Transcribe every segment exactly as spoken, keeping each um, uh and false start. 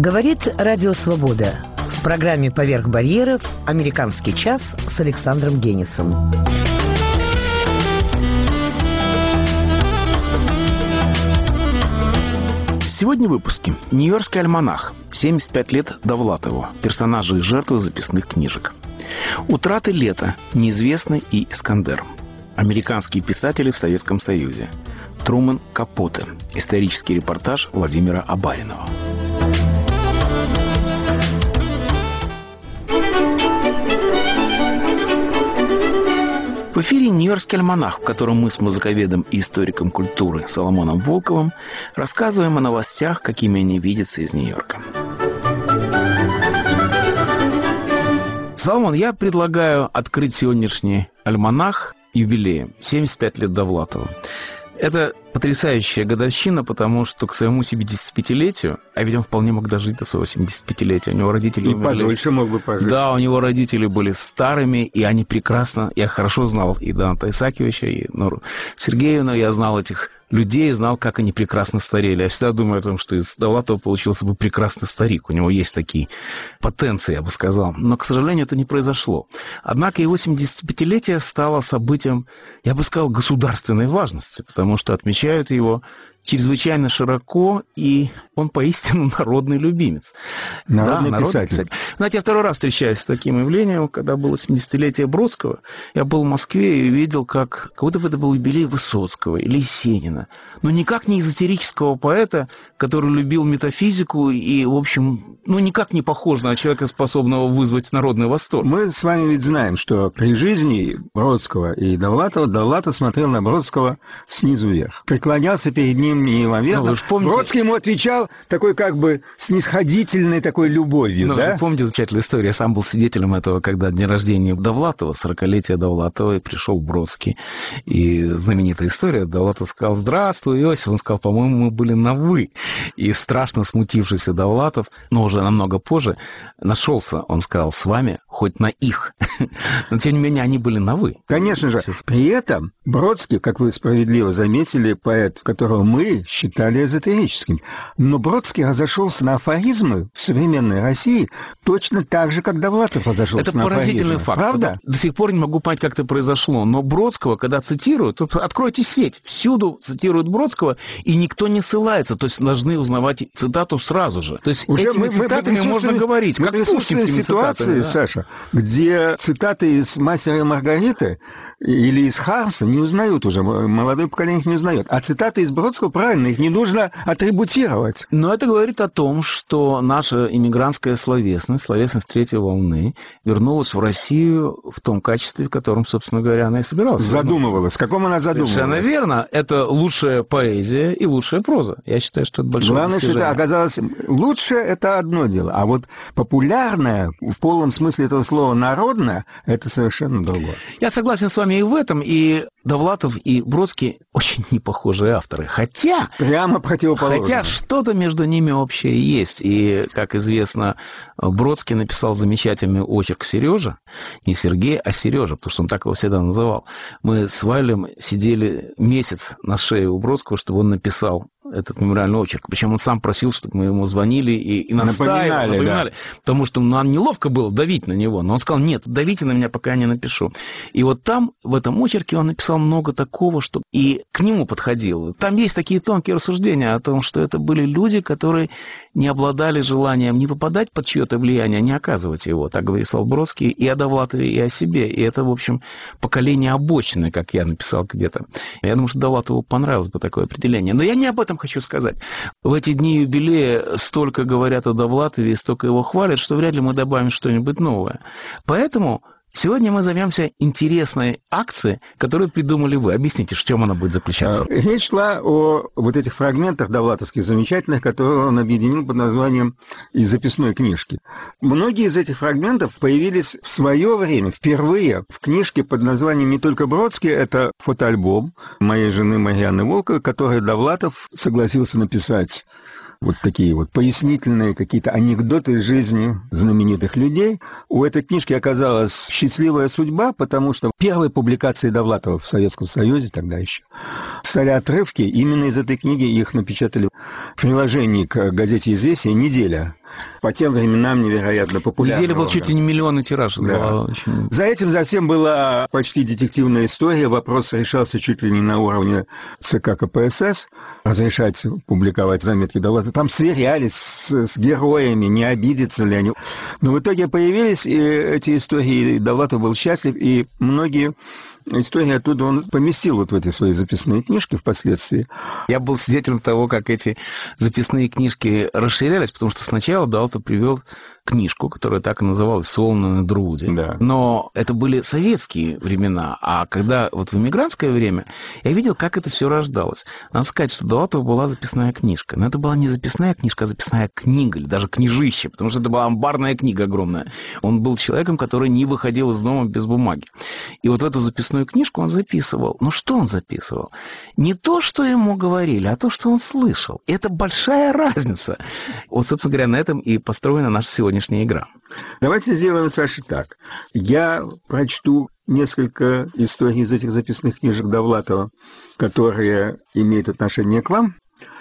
Говорит Радио Свобода. В программе «Поверх барьеров» «Американский час» с Александром Генисом. Сегодня в выпуске. Нью-Йоркский альманах. семьдесят пять лет Довлатову. Персонажи и жертвы записных книжек. Утраты лета. Неизвестный и Искандер. Американские писатели в Советском Союзе. Трумэн Капоте. Исторический репортаж Владимира Абаринова. В эфире «Нью-Йоркский альманах», в котором мы с музыковедом и историком культуры Соломоном Волковым рассказываем о новостях, какими они видятся из Нью-Йорка. Соломон, я предлагаю открыть сегодняшний альманах юбилеем семьдесят пять лет Довлатова. Это потрясающая годовщина, потому что к своему семидесятипятилетию, а ведь он вполне мог дожить до своего семидесятипятилетия, у него родители и умерли. подольше мог бы пожить. Да, у него родители были старыми, и они прекрасно, я хорошо знал и Даната Исаакиевича, и Нору Сергеевну, я знал этих людей, знал, как они прекрасно старели. Я всегда думаю о том, что из Довлатова получился бы прекрасный старик. У него есть такие потенции, я бы сказал. Но, к сожалению, это не произошло. Однако его семидесятипятилетие стало событием, я бы сказал, государственной важности, потому что отмечают его чрезвычайно широко, и он поистину народный любимец. Народный, да, писатель. народный писатель. Знаете, я второй раз встречаюсь с таким явлением, когда было семидесятилетие Бродского. Я был в Москве и видел, как, как будто бы это был юбилей Высоцкого или Есенина. Но никак не эзотерического поэта, который любил метафизику и, в общем, ну, никак не похож на человека, способного вызвать народный восторг. Мы с вами ведь знаем, что при жизни Бродского и Довлатова Довлатов смотрел на Бродского снизу вверх. Преклонялся перед ним неимоверно. Ну, помните... Бродский ему отвечал такой как бы снисходительной такой любовью. Ну, да? Вы помните замечательную историю? Я сам был свидетелем этого, когда день рождения Довлатова, сорокалетие Довлатова, и пришел Бродский. И знаменитая история. Довлатов сказал: «Здравствуй, Иосиф». Он сказал: «По-моему, мы были на «вы». И страшно смутившийся Довлатов, но уже намного позже, нашелся, он сказал: «С вами хоть на их». Но, тем не менее, они были на «вы». Конечно же. При этом Бродский, как вы справедливо заметили, поэт, которого мы считали эзотерическим. Но Бродский разошелся на афоризмы в современной России точно так же, как Довлатов разошелся это на афоризмы. Это поразительный факт. Правда? До сих пор не могу понять, как это произошло. Но Бродского, когда цитируют, то откройте сеть, всюду цитируют Бродского, и никто не ссылается. То есть должны узнавать цитату сразу же. То есть Уже этими мы, мы цитатами можно говорить, мы как присутствуем в ситуации, цитатами, да? Саша, где цитаты из «Мастера и Маргариты» или из Хармса не узнают уже, молодое поколение их не узнает. А цитаты из Бродского, правильно, их не нужно атрибутировать. Но это говорит о том, что наша иммигрантская словесность, словесность третьей волны, вернулась в Россию в том качестве, в котором, собственно говоря, она и собиралась. Задумывалась. В каком она задумывалась? Совершенно верно. Это лучшая поэзия и лучшая проза. Я считаю, что это большое Главное, достижение. что это оказалось лучшее, это одно дело. А вот популярное, в полном смысле этого слова, народное, это совершенно другое. Я согласен с вами и в этом, и Довлатов, и Бродский очень непохожие авторы. Хотя... Прямо противоположно. Хотя что-то между ними общее есть. И, как известно, Бродский написал замечательный очерк Сережа. Не Сергей, а Сережа, потому что он так его всегда называл. Мы с Валем сидели месяц на шее у Бродского, чтобы он написал этот мемориальный очерк. Причем он сам просил, чтобы мы ему звонили и, и настаивали, напоминали, напоминали да. Потому что нам неловко было давить на него. Но он сказал: нет, давите на меня, пока я не напишу. И вот там, в этом очерке, он написал много такого, что и к нему подходило. Там есть такие тонкие рассуждения о том, что это были люди, которые не обладали желанием не попадать под чье-то влияние, а не оказывать его. Так говорил Бродский и о Довлатове, и о себе. И это, в общем, поколение обочины, как я написал где-то. Я думаю, что Довлатову понравилось бы такое определение. Но я не об этом хочу сказать. В эти дни юбилея столько говорят о Довлатове и столько его хвалят, что вряд ли мы добавим что-нибудь новое. Поэтому сегодня мы займемся интересной акцией, которую придумали вы. Объясните, в чем она будет заключаться? Речь шла о вот этих фрагментах довлатовских замечательных, которые он объединил под названием «Из записной книжки». Многие из этих фрагментов появились в свое время, впервые, в книжке под названием не только Бродский, это фотоальбом моей жены Марьяны Волковой, который Довлатов согласился написать. Вот такие вот пояснительные какие-то анекдоты из жизни знаменитых людей. У этой книжки оказалась счастливая судьба, потому что первой публикацией Довлатова в Советском Союзе тогда еще стали отрывки. Именно из этой книги их напечатали в приложении к газете «Известия» «Неделя». по тем временам невероятно популярный. Неделя был чуть ли не миллионный тираж. Да. Очень... За этим, за всем была почти детективная история. Вопрос решался чуть ли не на уровне ЦК КПСС. Разрешать публиковать заметки Довлатова. Там сверялись с, с героями, не обидятся ли они. Но в итоге появились и эти истории. Довлатов был счастлив, и многие... истории оттуда он поместил вот в эти свои записные книжки впоследствии. Я был свидетелем того, как эти записные книжки расширялись, потому что сначала Довлатов привел книжку, которая так и называлась «Солоно на Друде». Да. Но это были советские времена, а когда вот в эмигрантское время я видел, как это все рождалось. Надо сказать, что у Довлатова была записная книжка. Но это была не записная книжка, а записная книга, или даже книжище, потому что это была амбарная книга огромная. Он был человеком, который не выходил из дома без бумаги. И вот в эту записную книжку он записывал. Ну что он записывал? Не то, что ему говорили, а то, что он слышал. И это большая разница. Вот, собственно говоря, на этом и построена наша сегодняшняя игра. Давайте сделаем, Саша, так. Я прочту несколько историй из этих записных книжек Довлатова, которые имеют отношение к вам,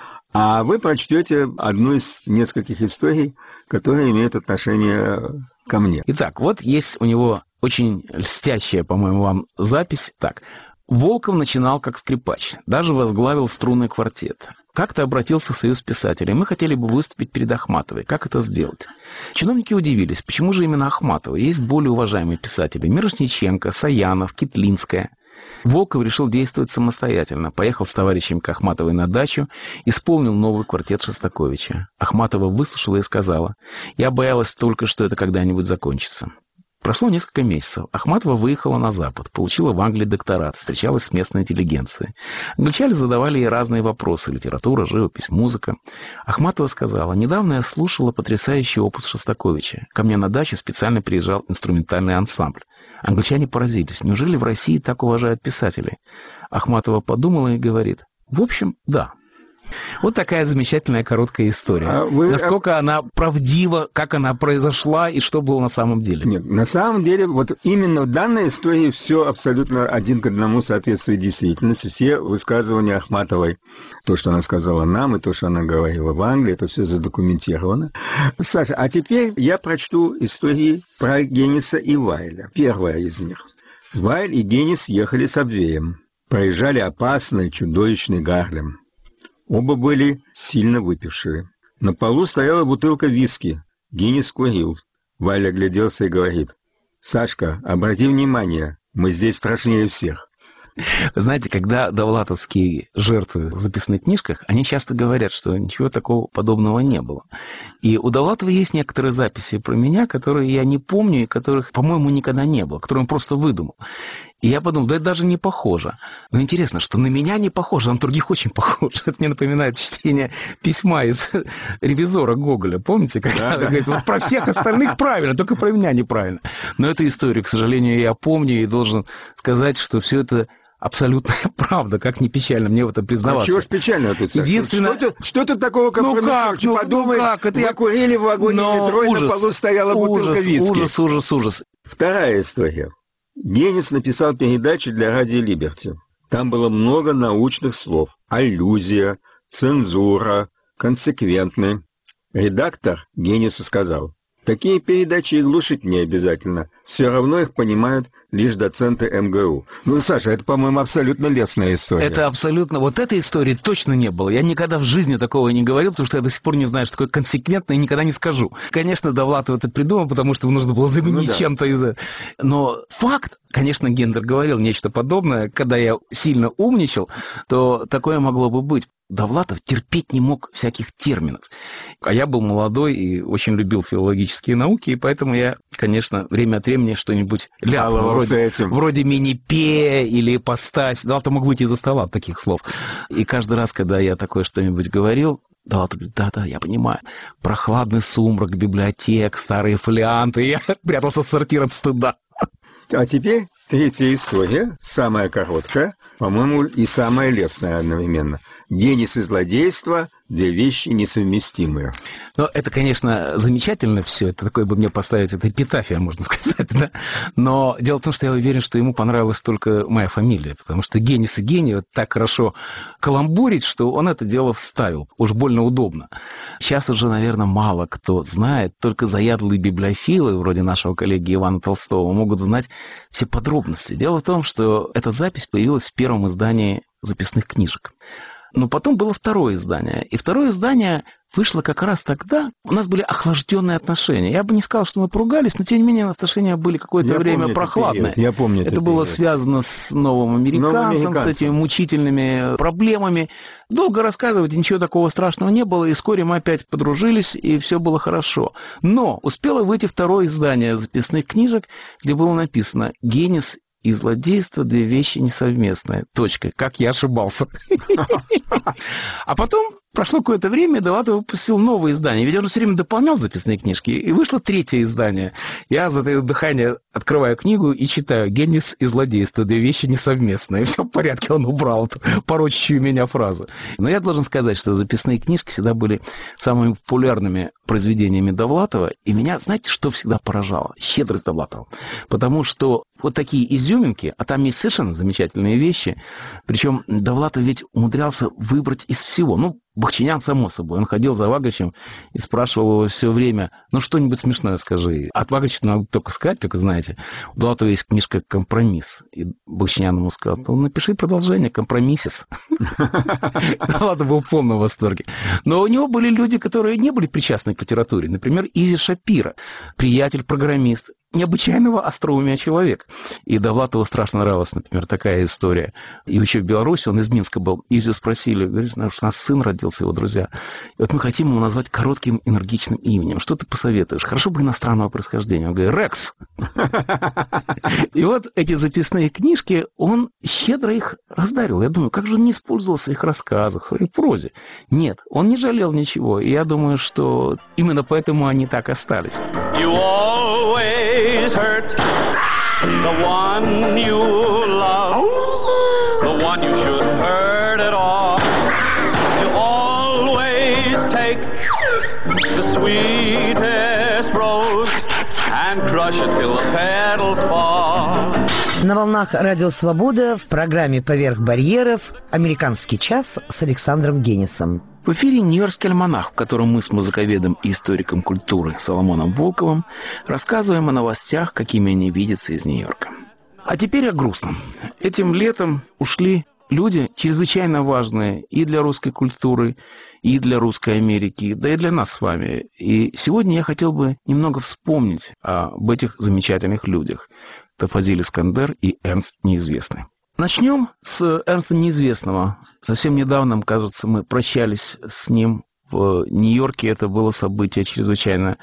а вы прочтете одну из нескольких историй, которые имеют отношение ко мне. Итак, вот есть у него очень льстящая, по-моему, вам запись. Так, Волков начинал как скрипач, даже возглавил струнный квартет. Как-то обратился в Союз писателей. Мы хотели бы выступить перед Ахматовой. Как это сделать? Чиновники удивились, почему же именно Ахматова? Есть более уважаемые писатели. Мирошниченко, Саянов, Китлинская. Волков решил действовать самостоятельно. Поехал с товарищем к Ахматовой на дачу, исполнил новый квартет Шостаковича. Ахматова выслушала и сказала: «Я боялась только, что это когда-нибудь закончится». Прошло несколько месяцев. Ахматова выехала на Запад, получила в Англии докторат, встречалась с местной интеллигенцией. Англичане задавали ей разные вопросы: литература, живопись, музыка. Ахматова сказала: «Недавно я слушала потрясающий опус Шостаковича. Ко мне на дачу специально приезжал инструментальный ансамбль». Англичане поразились: неужели в России так уважают писателей? Ахматова подумала и говорит: «В общем, да». Вот такая замечательная короткая история. А вы... Насколько она правдива, как она произошла и что было на самом деле? Нет, на самом деле, вот именно в данной истории все абсолютно один к одному соответствует действительности. Все высказывания Ахматовой, то, что она сказала нам, и то, что она говорила в Англии, это все задокументировано. Саша, а теперь я прочту истории про Генниса и Вайля. Первая из них. Вайль и Геннис ехали с Абвеем. Проезжали опасный, чудовищный Гарлем. Оба были сильно выпившие. На полу стояла бутылка виски. Геннис курил. Валя огляделся и говорит: «Сашка, обрати внимание, мы здесь страшнее всех». Вы знаете, когда довлатовские жертвы в записных книжках, они часто говорят, что ничего такого подобного не было. И у Довлатова есть некоторые записи про меня, которые я не помню и которых, по-моему, никогда не было, которые он просто выдумал. И я подумал, да это даже не похоже. Но интересно, что на меня не похоже, а на других очень похоже. Это мне напоминает чтение письма из «Ревизора» Гоголя. Помните, когда он говорит: вот про всех остальных правильно, только про меня неправильно. Но эту историю, к сожалению, я помню и должен сказать, что все это абсолютная правда, как не печально мне в этом признаваться. А чего ж печально тут? Единственное... Что, ты, что ты такого компрометируешь? Ну как? Подумай, ну как? Это вы я... курили в вагоне Но метро, ужас, и на полу стояла ужас, бутылка виски. Ужас, ужас, ужас. Вторая история. Геннис написал передачу для радио «Либерти». Там было много научных слов. Аллюзия, цензура, консеквентный. Редактор Геннису сказал: «Такие передачи и глушить не обязательно. Все равно их понимают лишь доценты эм гэ у». Ну, Саша, это, по-моему, абсолютно лестная история. Это абсолютно... Вот этой истории точно не было. Я никогда в жизни такого не говорил, потому что я до сих пор не знаю, что такое консеквентно, и никогда не скажу. Конечно, Довлатов это придумал, потому что его нужно было заменить ну, да. чем-то из... Но факт, конечно, Гендер говорил нечто подобное. Когда я сильно умничал, то такое могло бы быть. Довлатов терпеть не мог всяких терминов. А я был молодой и очень любил филологические науки, и поэтому я, конечно, время от времени что-нибудь ляпал, вроде, вроде мини-пе или ипостась. Довлатов мог выйти из-за стола от таких слов. И каждый раз, когда я такое что-нибудь говорил, Довлатов говорит: да-да, я понимаю. Прохладный сумрак библиотек, старые фолианты. Я прятался в сортир от стыда. А теперь третья история, самая короткая, по-моему, и самая лестная одновременно. генис и злодейство – две вещи несовместимые. Ну, это, конечно, замечательно все. Это такое бы мне поставить, это эпитафия, можно сказать, да? Но дело в том, что я уверен, что ему понравилась только моя фамилия, потому что генис и гений вот так хорошо каламбурить, что он это дело вставил. Уж больно удобно. Сейчас уже, наверное, мало кто знает, только заядлые библиофилы, вроде нашего коллеги Ивана Толстого, могут знать все подробности. Дело в том, что эта запись появилась в первом издании записных книжек. Но потом было второе издание. И второе издание вышло как раз тогда, у нас были охлажденные отношения. Я бы не сказал, что мы поругались, но тем не менее отношения были какое-то я время помню прохладные. Я помню это это было период. связано с новым американцем, с этими мучительными проблемами. Долго рассказывать, ничего такого страшного не было, и вскоре мы опять подружились, и все было хорошо. Но успело выйти второе издание записных книжек, где было написано «Генис и злодейство – две вещи несовместные». Точка. Как я ошибался. А потом прошло какое-то время, и Довлатов выпустил новое издание. Ведь он все время дополнял записные книжки. И вышло третье издание. Я, затаив дыхание, открываю книгу и читаю «Генис и злодейство – две вещи несовместные». И все в порядке, он убрал эту порочащую меня фразу. Но я должен сказать, что записные книжки всегда были самыми популярными произведениями Довлатова. И меня, знаете, что всегда поражало? Щедрость Довлатова. Потому что вот такие изюминки, а там есть совершенно замечательные вещи. Причем Довлатов ведь умудрялся выбрать из всего. Ну, Бахчинян, само собой. Он ходил за Вагричем и спрашивал его все время: ну, что-нибудь смешное скажи. От Вагрича надо только сказать, как вы знаете. У Довлатова есть книжка «Компромисс». И Бахчинян ему сказал: ну, напиши продолжение «Компромиссис». Довлатов был в полном восторге. Но у него были люди, которые не были причастны к литературе. Например, Изи Шапира, приятель-программист, необычайного остроумия человек. И Довлатову страшно нравилась, например, такая история. И еще в Беларуси, он из Минска был, Изю спросили, говорит, у нас сын родился, его друзья. И вот мы хотим его назвать коротким энергичным именем. Что ты посоветуешь? Хорошо бы иностранного происхождения. Он говорит: Рекс. И вот эти записные книжки, он щедро их раздарил. Я думаю, как же он не использовал в своих рассказах, в своей прозе? Нет, он не жалел ничего. И я думаю, что именно поэтому они так остались. Always hurt the one you love, the one you should hurt at all. You always take the sweetest rose and crush it till the petals fall. На волнах Радио Свобода в программе «Поверх барьеров» «Американский час» с Александром Генисом. В эфире «Нью-Йоркский альманах», в котором мы с музыковедом и историком культуры Соломоном Волковым рассказываем о новостях, какими они видятся из Нью-Йорка. А теперь о грустном. Этим летом ушли люди, чрезвычайно важные и для русской культуры, и для русской Америки, да и для нас с вами. И сегодня я хотел бы немного вспомнить об этих замечательных людях. Это Фазиль Искандер и Эрнст Неизвестный. Начнем с Эрнста Неизвестного. Совсем недавно, кажется, мы прощались с ним в Нью-Йорке. Это было событие чрезвычайно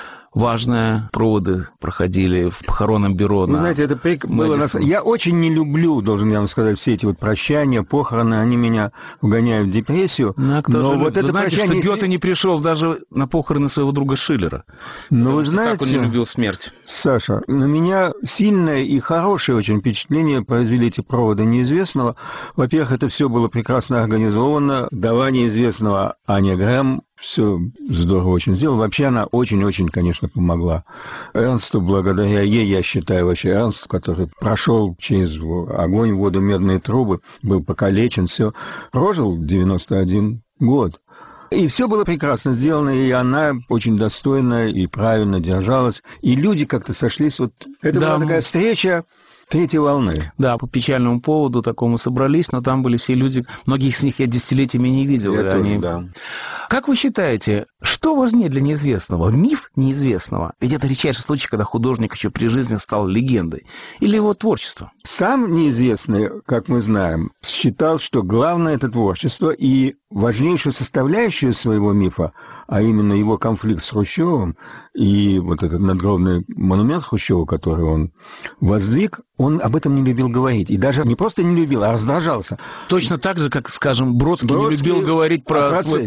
важное. Проводы проходили в похоронном бюро. Вы знаете, это прик... было... На... Я очень не люблю, должен я вам сказать, все эти вот прощания, похороны, они меня вгоняют в депрессию. Ну, а кто но же вот вы это знаете, прощание... что Гёте не пришел даже на похороны своего друга Шиллера. Но вы знаете, как он не любил смерть. Саша, на меня сильное и хорошее очень впечатление произвели эти проводы Неизвестного. Во-первых, это все было прекрасно организовано. Вдова Неизвестного Аня Грэм все здорово очень сделала. Вообще она очень-очень, конечно, помогла Эрнсту. Благодаря ей, я считаю, вообще Эрнст, который прошел через огонь, воду, медные трубы, был покалечен, все, прожил девяносто один год. И все было прекрасно сделано, и она очень достойно и правильно держалась. И люди как-то сошлись. Вот это да. была такая встреча третьей волны. Да, по печальному поводу такому собрались, но там были все люди, многих из них я десятилетиями не видел. Я тоже, они... да. Как вы считаете, что важнее для неизвестного? Миф неизвестного? Ведь это редчайший случай, когда художник еще при жизни стал легендой. Или его творчество? Сам Неизвестный, как мы знаем, считал, что главное – это творчество, и важнейшую составляющую своего мифа, а именно его конфликт с Хрущевым и вот этот надгробный монумент Хрущеву, который он воздвиг, он об этом не любил говорить. И даже не просто не любил, а раздражался. Точно так же, как, скажем, Бродский, Бродский не любил говорить про свой процесс.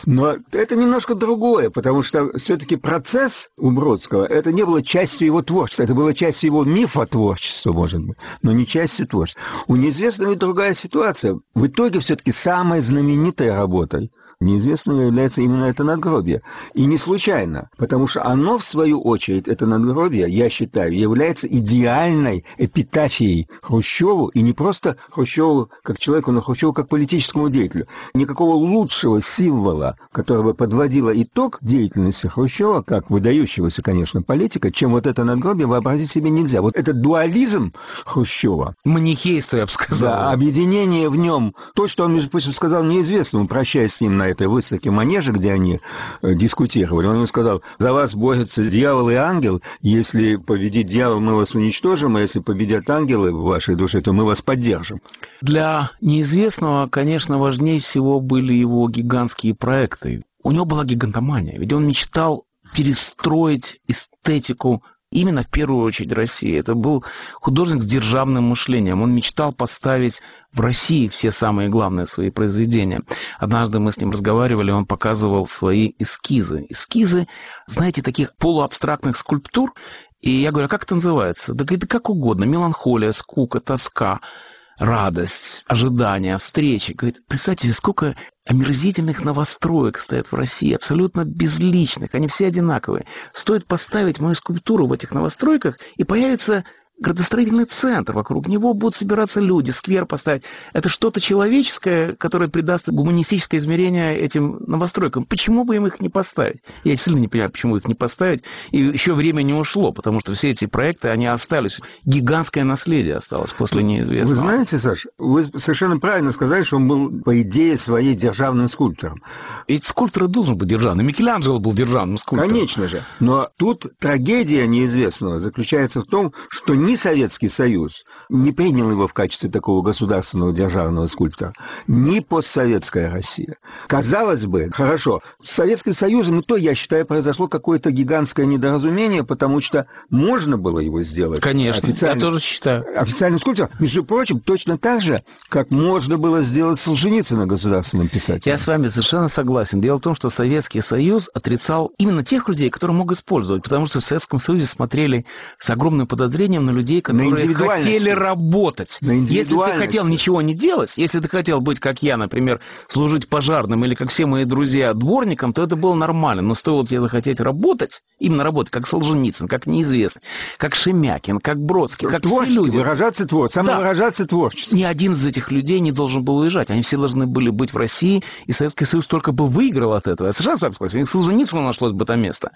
Но это немножко другое, потому что все-таки процесс у Бродского, это не было частью его творчества, это было частью его мифотворчества, может быть, но не частью творчества. У неизвестного и другая ситуация. В итоге все-таки самой знаменитой работой неизвестного является именно это надгробие. И не случайно, потому что оно, в свою очередь, это надгробие, я считаю, является идеальной эпитафией Хрущеву, и не просто Хрущеву как человеку, но Хрущеву как политическому деятелю. Никакого лучшего символа, который бы подводило итог деятельности Хрущева, как выдающегося, конечно, политика, чем вот это надгробие, вообразить себе нельзя. Вот этот дуализм Хрущева, манихейство, я бы сказал. Да, объединение в нем, то, что он, между прочим, сказал неизвестному, прощаясь с ним на этой выставке Манежа, где они э, дискутировали, он ему сказал: за вас борются дьявол и ангел, если победит дьявол, мы вас уничтожим, а если победят ангелы в вашей душе, то мы вас поддержим. Для неизвестного, конечно, важнее всего были его гигантские проекты. У него была гигантомания, ведь он мечтал перестроить эстетику именно в первую очередь России. Это был художник с державным мышлением. Он мечтал поставить в России все самые главные свои произведения. Однажды мы с ним разговаривали, он показывал свои эскизы. Эскизы, знаете, таких полуабстрактных скульптур. И я говорю: а как это называется? Да говорит, да как угодно. Меланхолия, скука, тоска, радость, ожидание, встречи. Говорит, представьте, сколько омерзительных новостроек стоят в России, абсолютно безличных, они все одинаковые. Стоит поставить мою скульптуру в этих новостройках, и появится градостроительный центр, вокруг него будут собираться люди, сквер поставить. Это что-то человеческое, которое придаст гуманистическое измерение этим новостройкам. Почему бы им их не поставить? Я действительно не понимаю, почему их не поставить. И еще время не ушло, потому что все эти проекты, они остались. Гигантское наследие осталось после неизвестного. Вы знаете, Саш, вы совершенно правильно сказали, что он был, по идее своей, державным скульптором. Ведь скульптор должен быть державным. Микеланджело был державным скульптором. Конечно же. Но тут трагедия неизвестного заключается в том, что ни Советский Союз не принял его в качестве такого государственного державного скульптора, ни постсоветская Россия. Казалось бы, хорошо, с Советским Союзом и то, я считаю, произошло какое-то гигантское недоразумение, потому что можно было его сделать. Конечно, я тоже считаю. Официальным скульптором. Между прочим, точно так же, как можно было сделать Солженицына государственным писателем. Я с вами совершенно согласен. Дело в том, что Советский Союз отрицал именно тех людей, которые мог использовать, потому что в Советском Союзе смотрели с огромным подозрением на людей, которые хотели работать. Если ты хотел ничего не делать, если ты хотел быть, как я, например, служить пожарным, или как все мои друзья, дворником, то это было нормально. Но стоило тебе захотеть работать, именно работать, как Солженицын, как неизвестный, как Шемякин, как Бродский, как все люди. Выражаться творчеством, самовыражаться да. творчеством. Ни один из этих людей не должен был уезжать. Они все должны были быть в России, и Советский Союз только бы выиграл от этого. Я совершенно с вами согласен. Солженицыну нашлось бы там место.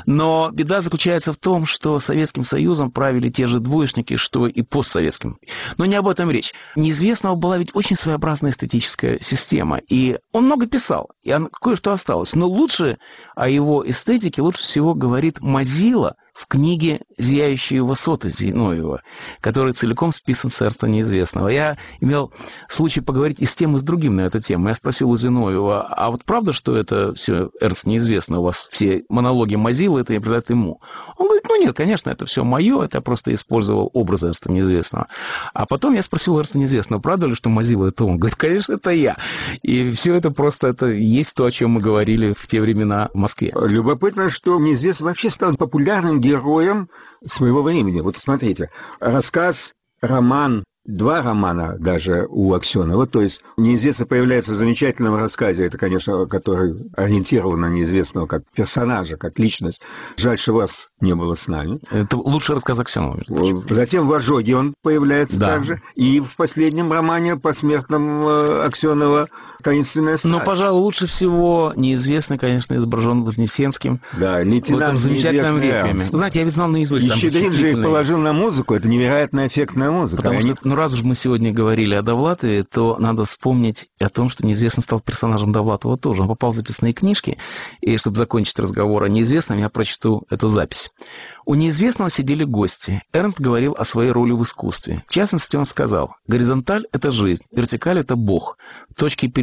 Но беда заключается в том, что Советским Союзом правили те же двоечники, что и постсоветским. Но не об этом речь. Неизвестного была ведь очень своеобразная эстетическая система. И он много писал, и кое-что осталось. Но лучше о его эстетике лучше всего говорит Мазила в книге «Зияющие высоты» Зиновьева, который целиком списан с Эрнста Неизвестного. Я имел случай поговорить и с тем, и с другим на эту тему. Я спросил у Зиновьева: а вот правда, что это все Эрнст Неизвестный, у вас все монологи Мазилы, это я придат ему? Он говорит: ну нет, конечно, это все мое, это я просто использовал образ Эрнста Неизвестного. А потом я спросил Эрнста Неизвестного: правда ли, что Мазила это он? Говорит: конечно, это я. И все это просто, это есть то, о чем мы говорили в те времена в Москве. Любопытно, что Неизвестный вообще стал популярным героем своего времени. Вот смотрите, рассказ, роман, два романа даже у Аксенова, то есть неизвестно появляется в замечательном рассказе, это, конечно, который ориентирован на неизвестного как персонажа, как личность. Жаль, что вас не было с нами. Это лучший рассказ Аксенова. Затем в «Ожоге» он появляется да. также, и в последнем романе посмертном Аксенова «Таинственная страсть». Но, пожалуй, лучше всего неизвестный, конечно, изображен Вознесенским. Да, лейтенант в этом замечательном реквиеме. Знаете, я ведь знал наизусть. И Щедрин же их положил на музыку, это невероятно эффектная музыка. Потому Они... что, ну, раз уж мы сегодня говорили о Довлатове, то надо вспомнить о том, что неизвестный стал персонажем Довлатова тоже. Он попал в записные книжки, и чтобы закончить разговор о неизвестном, я прочту эту запись. У неизвестного сидели гости. Эрнст говорил о своей роли в искусстве. В частности, он сказал: горизонталь – это жизнь, вертикаль – это Бог. Точки пересечения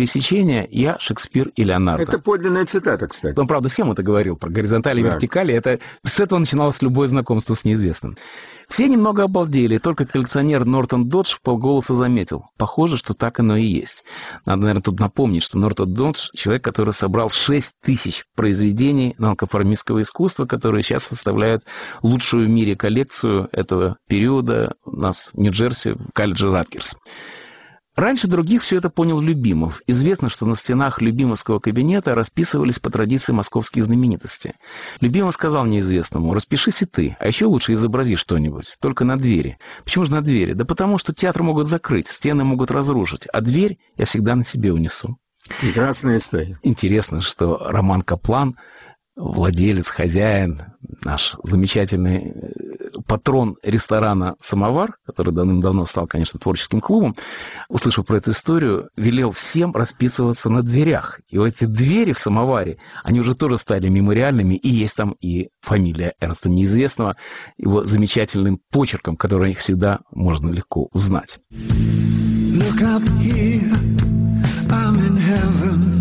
пересечения «я, Шекспир и Леонардо». Это подлинная цитата, кстати. Он, правда, всем это говорил, про горизонтали и да. вертикали. Это, с этого начиналось любое знакомство с неизвестным. Все немного обалдели, только коллекционер Нортон Додж вполголоса заметил. Похоже, что так оно и есть. Надо, наверное, тут напомнить, что Нортон Додж — человек, который собрал шесть тысяч произведений нонконформистского искусства, которые сейчас составляют лучшую в мире коллекцию этого периода у нас в Нью-Джерси, в колледже Раткерс. Раньше других все это понял Любимов. Известно, что на стенах Любимовского кабинета расписывались по традиции московские знаменитости. Любимов сказал неизвестному: распишись и ты, а еще лучше изобрази что-нибудь, только на двери. Почему же на двери? Да потому что театр могут закрыть, стены могут разрушить, а дверь я всегда на себе унесу. Прекрасная история. Интересно, что Роман Каплан, владелец, хозяин, наш замечательный патрон ресторана «Самовар», который давным-давно стал, конечно, творческим клубом, услышав про эту историю, велел всем расписываться на дверях. И вот эти двери в «Самоваре», они уже тоже стали мемориальными, и есть там и фамилия Эрнста Неизвестного, его замечательным почерком, который всегда можно легко узнать. Look up here, I'm in heaven.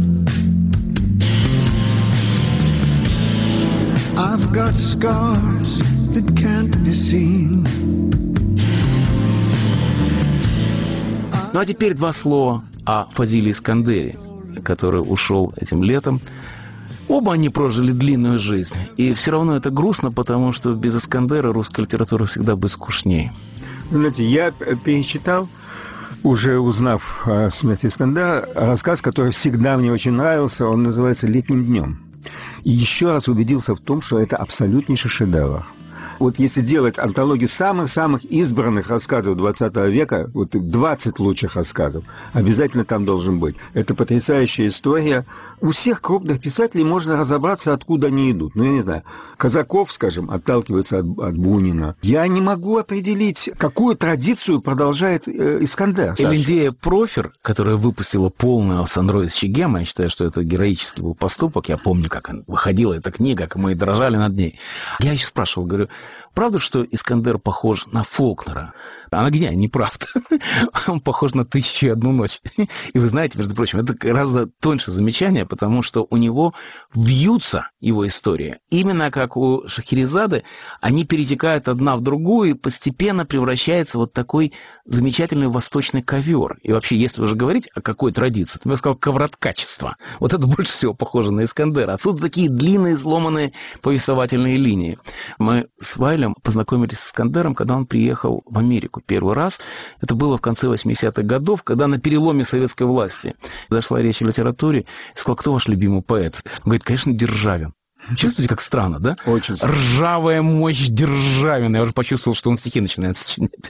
I've got scars that can't be seen. Ну а теперь два слова о Фазиле Искандере, который ушел этим летом. Оба они прожили длинную жизнь, и все равно это грустно, потому что без Искандера русская литература всегда бы скучнее. Знаете, я перечитал, уже узнав о смерти Искандера, рассказ, который всегда мне очень нравился, он называется «Летним днем». И еще раз убедился в том, что это абсолютнейший шедевр. Вот если делать антологию самых-самых избранных рассказов двадцатого века, вот двадцать лучших рассказов, обязательно там должен быть. Это потрясающая история. У всех крупных писателей можно разобраться, откуда они идут. Ну, я не знаю, Казаков, скажем, отталкивается от, от Бунина. Я не могу определить, какую традицию продолжает э, Искандер. Элендея Профер, которая выпустила полную Александру из Чегема, я считаю, что это героический был поступок. Я помню, как выходила эта книга, как мы дрожали над ней. Я еще спрашивал, говорю, правда, что Искандер похож на Фолкнера? Она говорит: нет, неправда. Он похож на «Тысячу и одну ночь». И вы знаете, между прочим, это гораздо тоньше замечание, потому что у него вьются его истории. Именно как у Шахерезады, они перетекают одна в другую и постепенно превращается в вот такой замечательный восточный ковер. И вообще, если уже говорить о какой традиции, то я сказал ковроткачество. Вот это больше всего похоже на Искандера. Отсюда такие длинные, сломанные повествовательные линии. Мы с Вайлем познакомились с Искандером, когда он приехал в Америку первый раз. Это было в конце восьмидесятых годов, когда на переломе советской власти зашла речь о литературе. И сказал: кто ваш любимый поэт? Он говорит: конечно, Державин. Чувствуете, как странно, да? Очень странно. Ржавая мощь Державина. Я уже почувствовал, что он стихи начинает сочинять.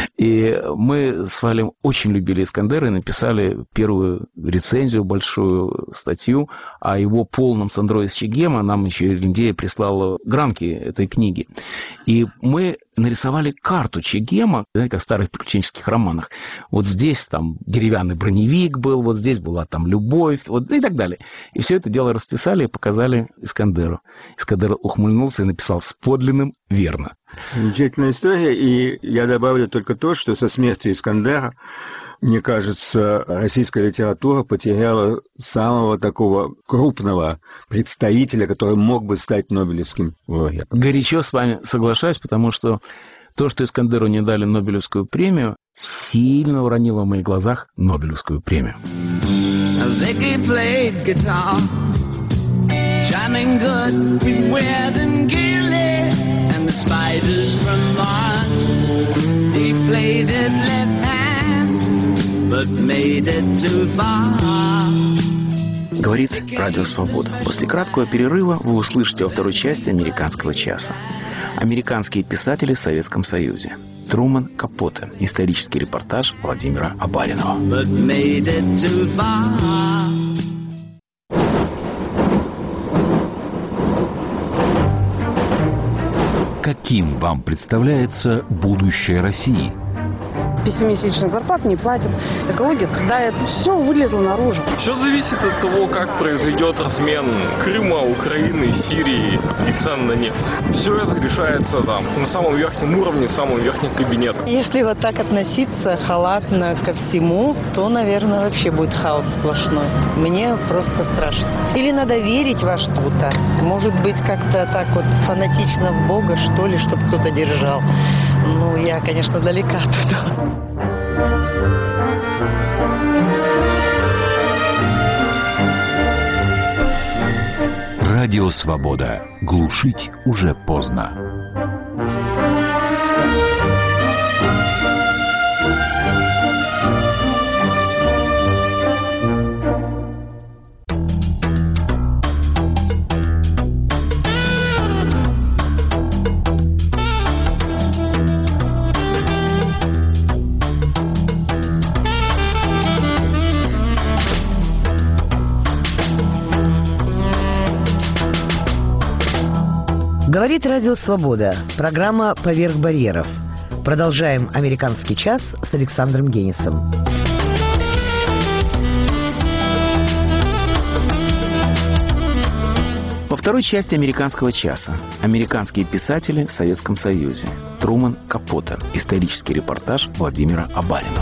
И мы с Валем очень любили Искандера и написали первую рецензию, большую статью о его полном Сандро из Чегема. Нам еще Элендея прислала гранки этой книги. И мы нарисовали карту Чегема, знаете, как в старых приключенческих романах. Вот здесь там деревянный броневик был, вот здесь была там любовь, вот и так далее. И все это дело расписали и показали Искандеру. Искандер ухмыльнулся и написал: с подлинным верно. Замечательная история, и я добавлю только то, что со смертью Искандера, мне кажется, российская литература потеряла самого такого крупного представителя, который мог бы стать Нобелевским лауреатом. Горячо с вами соглашаюсь, потому что то, что Искандеру не дали Нобелевскую премию, сильно уронило в моих глазах Нобелевскую премию. Ziggy played guitar, jamming good with Weird and Gilly and the Spiders from Mars. He played it left hand, but made it too far. Говорит Радио Свобода. После краткого перерыва вы услышите во второй части «Американского часа». Американские писатели в Советском Союзе. Труман Капоте. Исторический репортаж Владимира Абаринова. But made it too far. Каким вам представляется будущее России? пессимистично, зарплат не платят, экология страдает. Все вылезло наружу. Все зависит от того, как произойдет размен Крыма, Украины, Сирии и цен на нефть. Все это решается там на самом верхнем уровне, в самом верхнем кабинете. Если вот так относиться халатно ко всему, то, наверное, вообще будет хаос сплошной. Мне просто страшно. Или надо верить во что-то. Может быть, как-то так вот фанатично в Бога, что ли, чтобы кто-то держал. Ну, я, конечно, далека от этого. Радио «Свобода». Глушить уже поздно. Говорит Радио Свобода. Программа «Поверх барьеров». Продолжаем «Американский час» с Александром Генисом. Во второй части «Американского часа» американские писатели в Советском Союзе. Труман Капоте. Исторический репортаж Владимира Абаринова.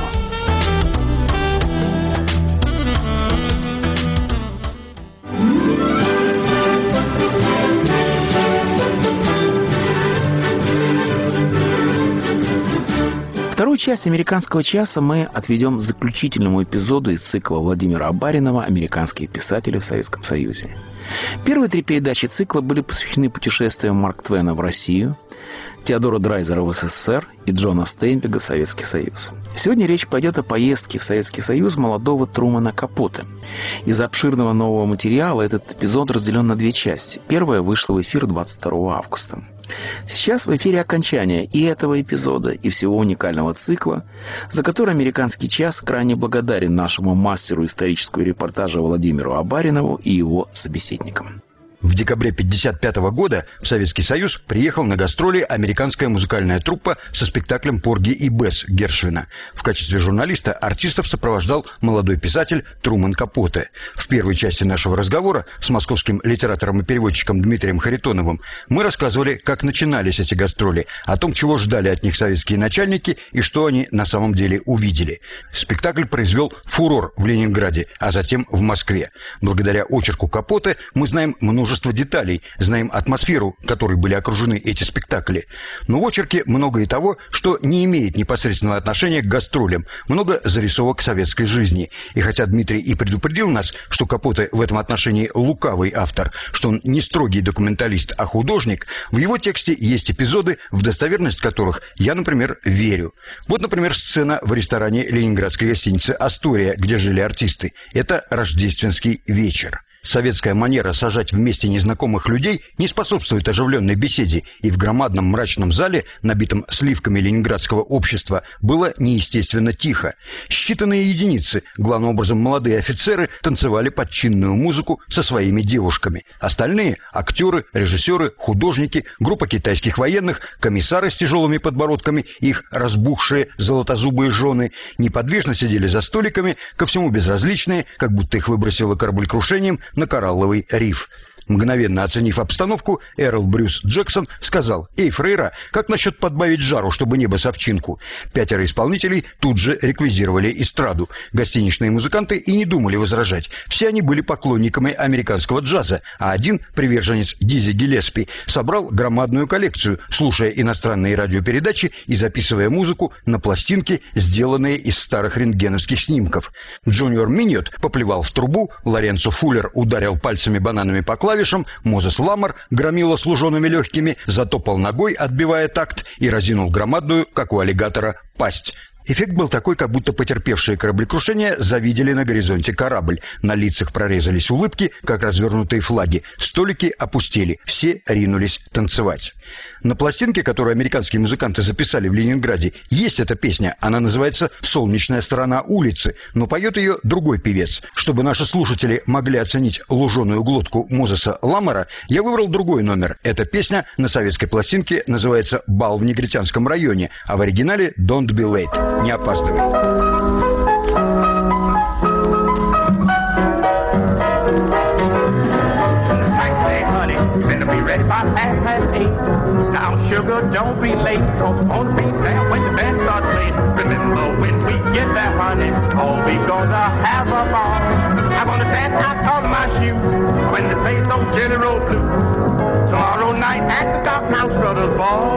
Вторую часть «Американского часа» мы отведем заключительному эпизоду из цикла Владимира Абаринова «Американские писатели в Советском Союзе». Первые три передачи цикла были посвящены путешествиям Марк Твена в Россию, Теодора Драйзера в СССР и Джона Стейнбега в Советский Союз. Сегодня речь пойдет о поездке в Советский Союз молодого Трумана Капоте. Из-за обширного нового материала этот эпизод разделен на две части. Первая вышла в эфир двадцать второго августа. Сейчас в эфире окончание и этого эпизода, и всего уникального цикла, за который «Американский час» крайне благодарен нашему мастеру исторического репортажа Владимиру Абаринову и его собеседникам. В декабре тысяча девятьсот пятьдесят пятого года в Советский Союз приехал на гастроли американская музыкальная труппа со спектаклем «Порги и Бесс» Гершвина. В качестве журналиста артистов сопровождал молодой писатель Труман Капоте. В первой части нашего разговора с московским литератором и переводчиком Дмитрием Харитоновым мы рассказывали, как начинались эти гастроли, о том, чего ждали от них советские начальники и что они на самом деле увидели. Спектакль произвел фурор в Ленинграде, а затем в Москве. Благодаря очерку Капоте мы знаем множество деталей, знаем атмосферу, которой были окружены эти спектакли. Но в очерке много и того, что не имеет непосредственного отношения к гастролям, много зарисовок советской жизни. И хотя Дмитрий и предупредил нас, что Капоте в этом отношении лукавый автор, что он не строгий документалист, а художник, в его тексте есть эпизоды, в достоверность которых я, например, верю. Вот, например, сцена в ресторане ленинградской гостиницы «Астория», где жили артисты. Это рождественский вечер. Советская манера сажать вместе незнакомых людей не способствует оживленной беседе, и в громадном мрачном зале, набитом сливками ленинградского общества, было неестественно тихо. Считанные единицы, главным образом молодые офицеры, танцевали под чинную музыку со своими девушками. Остальные – актеры, режиссеры, художники, группа китайских военных, комиссары с тяжелыми подбородками, их разбухшие золотозубые жены, неподвижно сидели за столиками, ко всему безразличные, как будто их выбросило кораблекрушением на коралловый риф. Мгновенно оценив обстановку, Эрл Брюс Джексон сказал: «Эй, фрейра, как насчет подбавить жару, чтобы небо с овчинку?» Пятеро исполнителей тут же реквизировали эстраду. Гостиничные музыканты и не думали возражать. Все они были поклонниками американского джаза, а один, приверженец Дизи Гиллеспи, собрал громадную коллекцию, слушая иностранные радиопередачи и записывая музыку на пластинки, сделанные из старых рентгеновских снимков. Джуниор Миньот поплевал в трубу, Лоренцо Фуллер ударил пальцами бананами по клавишам, Мозес Ламар громила служеными легкими, затопал ногой, отбивая такт, и разинул громадную, как у аллигатора, пасть. Эффект был такой, как будто потерпевшие кораблекрушение завидели на горизонте корабль. На лицах прорезались улыбки, как развернутые флаги. Столики опустели, все ринулись танцевать. На пластинке, которую американские музыканты записали в Ленинграде, есть эта песня. Она называется «Солнечная сторона улицы», но поет ее другой певец. Чтобы наши слушатели могли оценить луженую глотку Мозеса Ламара, я выбрал другой номер. Эта песня на советской пластинке называется «Бал в негритянском районе», а в оригинале «Don't be late». Не опаздывай. Ready by half past eight. Now, sugar, don't be late, 'cause we're gonna be there when the band starts playing. Remember, when we get there, honey, oh, we gonna have a ball. I'm gonna dance out all my shoes when they play those General Blues. Tomorrow night at the Downtown Strutters Ball.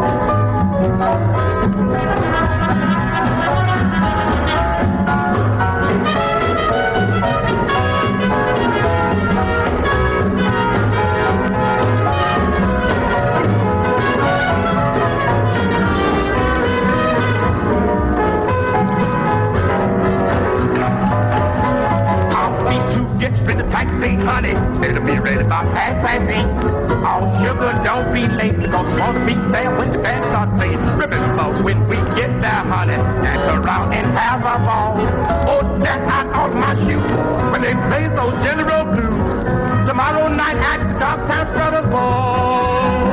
Honey, it'll be ready about half past eight. Oh, sugar, don't be late, because we want to be there when the band starts playing. Remember, when we get there, honey, dance around and have a ball. Oh, dance out all my shoes when they play those General Blues. Tomorrow night at the Downtown Strutters Ball.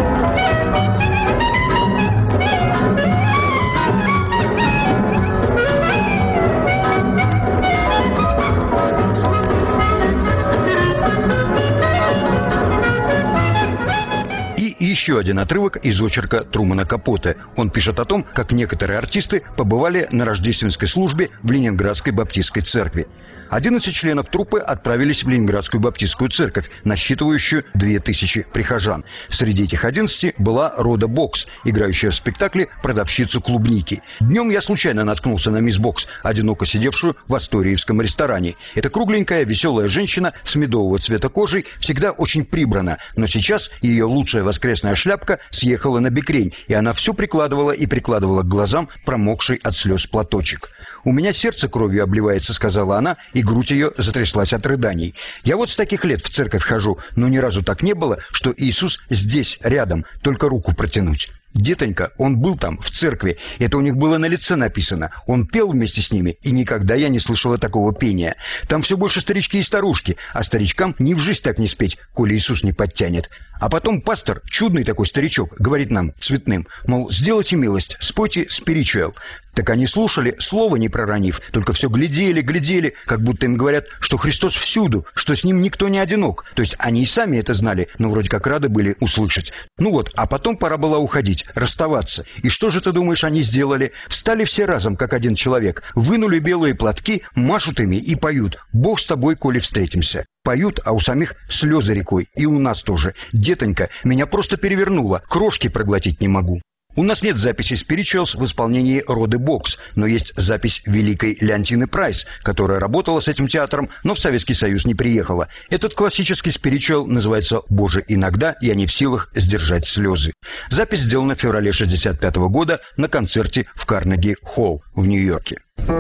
Еще один отрывок из очерка Трумана Капоте. Он пишет о том, как некоторые артисты побывали на рождественской службе в Ленинградской баптистской церкви. одиннадцать членов труппы отправились в Ленинградскую баптистскую церковь, насчитывающую две тысячи прихожан. Среди этих одиннадцати была Рода Бокс, играющая в спектакле продавщицу клубники. Днем я случайно наткнулся на мисс Бокс, одиноко сидевшую в асториевском ресторане. Эта кругленькая, веселая женщина с медового цвета кожей всегда очень прибрана, но сейчас ее лучшая воскресная шляпка съехала на бекрень, и она все прикладывала и прикладывала к глазам промокший от слез платочек. «У меня сердце кровью обливается», — сказала она, и грудь ее затряслась от рыданий. «Я вот с таких лет в церковь хожу, но ни разу так не было, что Иисус здесь, рядом, только руку протянуть». Детонька, он был там, в церкви, это у них было на лице написано. Он пел вместе с ними, и никогда я не слышала такого пения. Там все больше старички и старушки, а старичкам ни в жизнь так не спеть, коли Иисус не подтянет. А потом пастор, чудный такой старичок, говорит нам, цветным, мол, сделайте милость, спойте спиричуэл. Так они слушали, слова не проронив, только все глядели, глядели, как будто им говорят, что Христос всюду, что с ним никто не одинок. То есть они и сами это знали, но вроде как рады были услышать. Ну вот, а потом пора было уходить, расставаться. И что же ты думаешь, они сделали? Встали все разом, как один человек, вынули белые платки, машут ими и поют «Бог с тобой, коли встретимся». Поют, а у самих слезы рекой, и у нас тоже. Детонька, меня просто перевернуло, крошки проглотить не могу. У нас нет записи «Spirituals» в исполнении Роды Бокс, но есть запись великой Леонтины Прайс, которая работала с этим театром, но в Советский Союз не приехала. Этот классический «Spiritual» называется «Боже, иногда я не в силах сдержать слезы». Запись сделана в феврале шестьдесят пятого года на концерте в Карнеги-Холл в Нью-Йорке.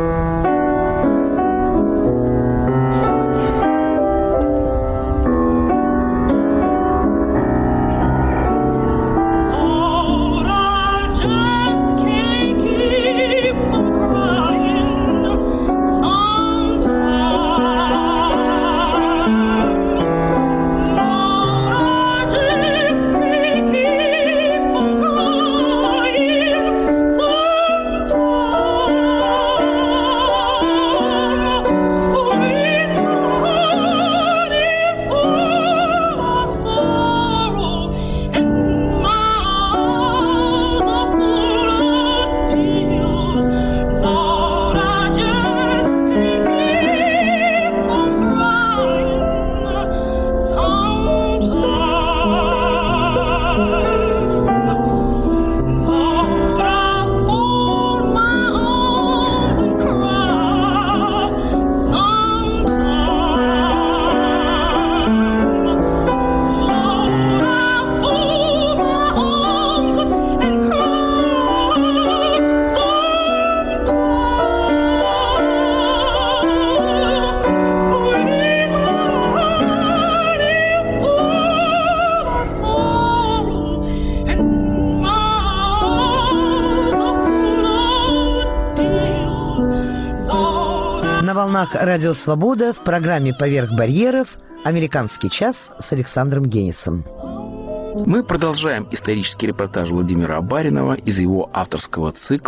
Радио «Свобода» в программе «Поверх барьеров» «Американский час» с Александром Генисом. Мы продолжаем исторический репортаж Владимира Абаринова из его авторского цикла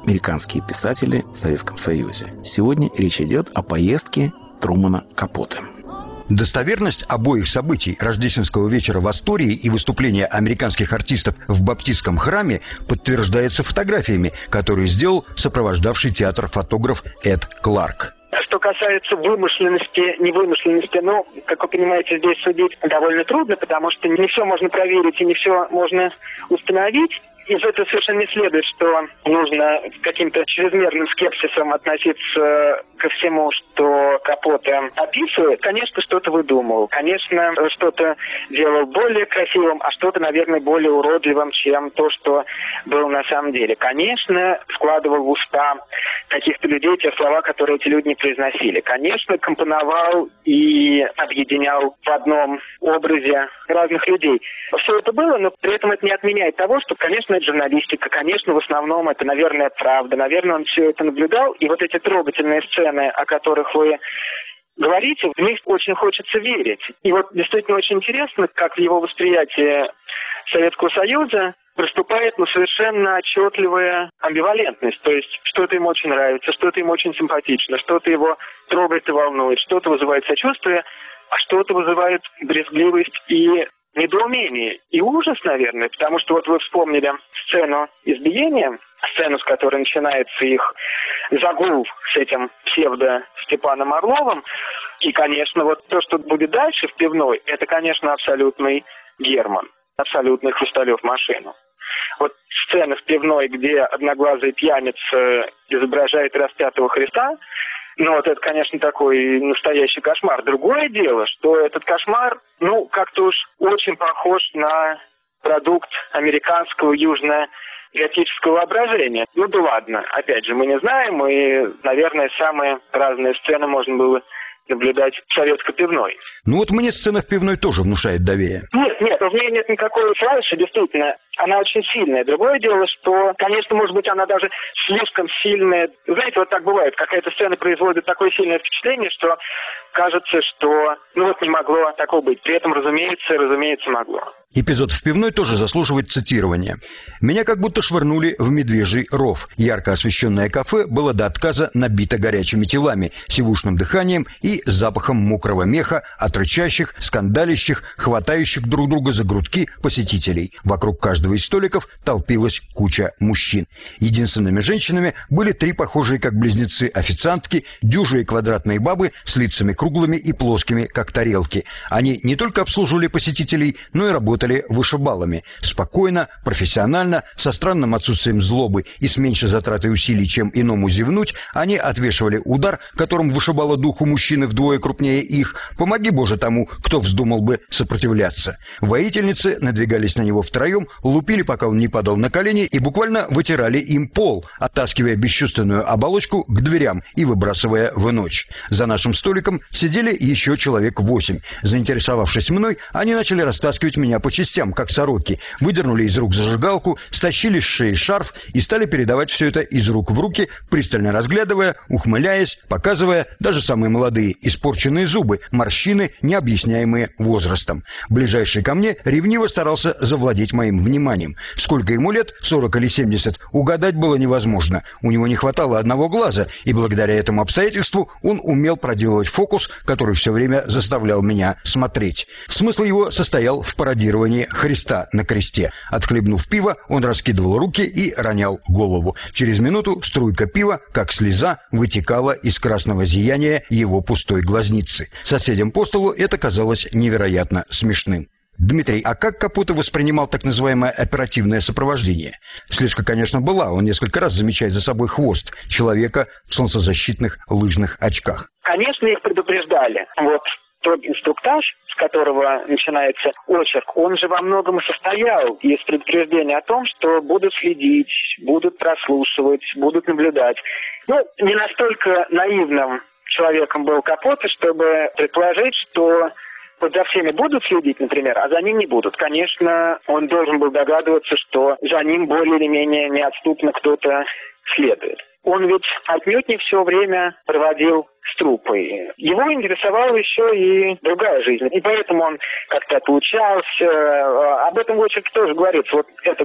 американские писатели в Советском Союзе. Сегодня речь идет о поездке Трумана Капоте. Достоверность обоих событий рождественского вечера в Астории и выступления американских артистов в Баптистском храме подтверждается фотографиями, которые сделал сопровождавший театр фотограф Эд Кларк. Что касается вымышленности, невымышленности, ну, как вы понимаете, здесь судить довольно трудно, потому что не все можно проверить и не все можно установить. Из этого совершенно не следует, что нужно каким-то чрезмерным скепсисом относиться ко всему, что Капоте описывает. Конечно, что-то выдумывал. Конечно, что-то делал более красивым, а что-то, наверное, более уродливым, чем то, что было на самом деле. Конечно, вкладывал в уста каких-то людей те слова, которые эти люди не произносили. Конечно, компоновал и объединял в одном образе разных людей. Все это было, но при этом это не отменяет того, что, конечно, это журналистика, конечно, в основном это, наверное, правда. Наверное, он все это наблюдал, и вот эти трогательные сцены, о которых вы говорите, в них очень хочется верить. И вот действительно очень интересно, как в его восприятии Советского Союза проступает ну, совершенно отчетливая амбивалентность. То есть что-то ему очень нравится, что-то ему очень симпатично, что-то его трогает и волнует, что-то вызывает сочувствие, а что-то вызывает брезгливость и недоумение и ужас, наверное, потому что вот вы вспомнили сцену избиения, сцену, с которой начинается их загул с этим псевдо-Степаном Орловым. И, конечно, вот то, что будет дальше в пивной, это, конечно, абсолютный Герман, абсолютный Хрусталев машину. Вот сцена в пивной, где одноглазый пьяница изображает распятого Христа, ну, вот это, конечно, такой настоящий кошмар. Другое дело, что этот кошмар, ну, как-то уж очень похож на продукт американского южно-готического воображения. Ну да ладно, опять же, мы не знаем, и, наверное, самые разные сцены можно было наблюдать в советской пивной. Ну вот мне сцена в пивной тоже внушает доверие. Нет, нет, в ней нет никакой фальши, действительно. Она очень сильная. Другое дело, что, конечно, может быть, она даже слишком сильная. Знаете, вот так бывает. Какая-то сцена производит такое сильное впечатление, что кажется, что ну вот не могло такого быть. При этом, разумеется, разумеется, могло. Эпизод в пивной тоже заслуживает цитирования. «Меня как будто швырнули в медвежий ров. Ярко освещенное кафе было до отказа набито горячими телами, сивушным дыханием и запахом мокрого меха от рычащих, скандалящих, хватающих друг друга за грудки посетителей. Вокруг каждого из столиков толпилась куча мужчин. Единственными женщинами были три похожие как близнецы официантки, дюжие квадратные бабы с лицами круглыми и плоскими, как тарелки. Они не только обслуживали посетителей, но и работали вышибалами. Спокойно, профессионально, со странным отсутствием злобы и с меньшей затратой усилий, чем иному зевнуть, они отвешивали удар, которым вышибало духу мужчины вдвое крупнее их. Помоги, Боже, тому, кто вздумал бы сопротивляться. Воительницы надвигались на него втроем, лупили, пока он не падал на колени, и буквально вытирали им пол, оттаскивая бесчувственную оболочку к дверям и выбрасывая в ночь. За нашим столиком сидели еще человек восемь. Заинтересовавшись мной, они начали растаскивать меня по частям, как сороки, выдернули из рук зажигалку, стащили с шеи шарф и стали передавать все это из рук в руки, пристально разглядывая, ухмыляясь, показывая даже самые молодые испорченные зубы, морщины, необъясняемые возрастом. Ближайший ко мне ревниво старался завладеть моим вниманием. Сколько ему лет, сорок или семьдесят, угадать было невозможно. У него не хватало одного глаза, и благодаря этому обстоятельству он умел проделывать фокус, который все время заставлял меня смотреть. Смысл его состоял в пародировании Христа на кресте. Отхлебнув пиво, он раскидывал руки и ронял голову. Через минуту струйка пива, как слеза, вытекала из красного зияния его пустой глазницы. Соседям по столу это казалось невероятно смешным. Дмитрий, а как Капоте воспринимал так называемое оперативное сопровождение? Слежка, конечно, была. Он несколько раз замечает за собой хвост человека в солнцезащитных лыжных очках. Конечно, их предупреждали. Вот тот инструктаж, с которого начинается очерк, он же во многом и состоял из предупреждения о том, что будут следить, будут прослушивать, будут наблюдать. Ну, не настолько наивным человеком был Капоте, чтобы предположить, что вот за всеми будут следить, например, а за ним не будут. Конечно, он должен был догадываться, что за ним более или менее неотступно кто-то следует. Он ведь отнюдь не все время проводил с труппой. Его интересовала еще и другая жизнь. И поэтому он как-то получался. Об этом в очерке тоже говорится. Вот этот